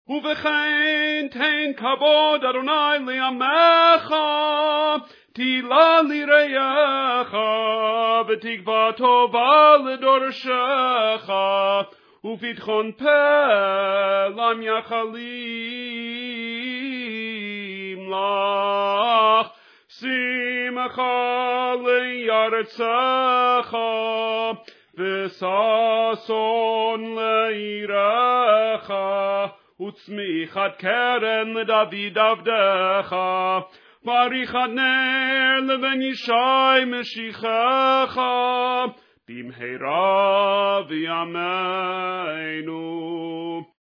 ובכן תן כבוד אדוני לעמך, תהילה ליראיך, ותקווה טובה לדורשך, ופתחון פה למייחלים לך, שמחה לירצך, וששון ליראך, וצמיחת קרן לדוד עבדך, ועריכת נר לבן ישי משיחך, במהרה בימינו.